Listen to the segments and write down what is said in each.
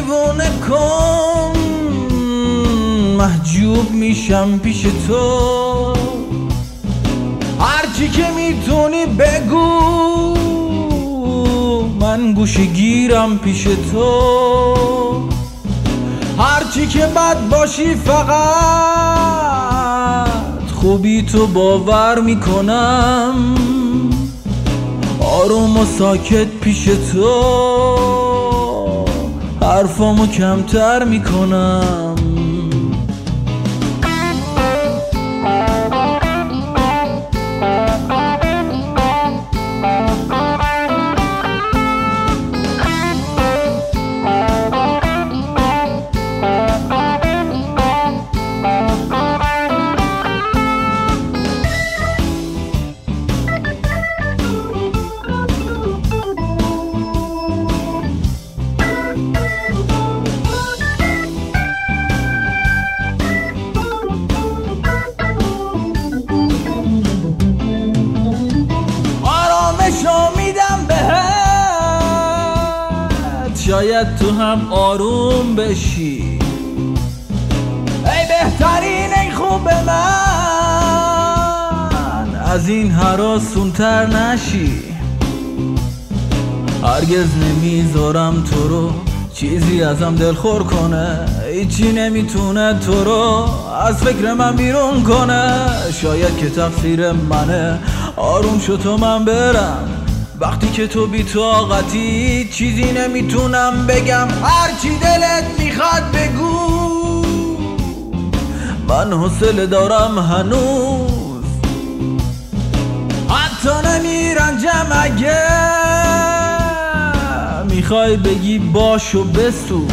دیوونه کن، محجوب میشم پیش تو. هرچی که میتونی بگو، من گوشه گیرم پیش تو. هرچی که بد باشی فقط خوبی تو باور میکنم. آروم و ساکت پیش تو حرفامو کمتر میکنم. شاید تو هم آروم بشی. ای بهترین، ای خوب من، از این هراسون‌تر نشی. هرگز نمیذارم تو رو چیزی ازم دلخور کنه. هیچی نمیتونه تو رو از فکر من بیرون کنه. شاید که تقصیر منه، آروم شو تو من برم. وقتی که تو بی طاقتی چیزی نمیتونم بگم. هرچی دلت میخواد بگو، من حوصله دارم هنوز. حتی نمیرنجم اگه میخوای بگی باش و بسوز.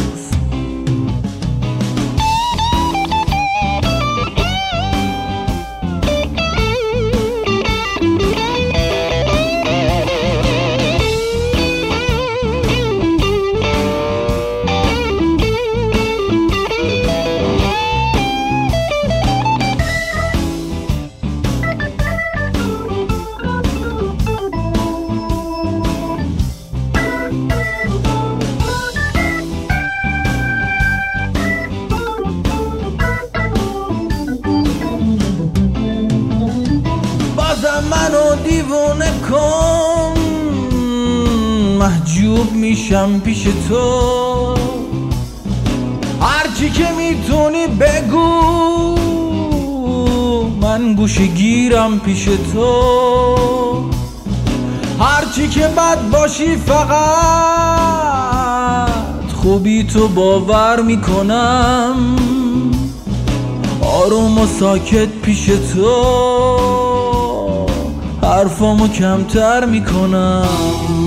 منو دیوونه کن، محجوب میشم پیش تو. هرچی که میتونی بگو، من گوشه گیرم پیش تو. هرچی که بد باشی فقط خوبی تو باور میکنم. آروم و ساکت پیش تو حرفامو کمتر میکنم.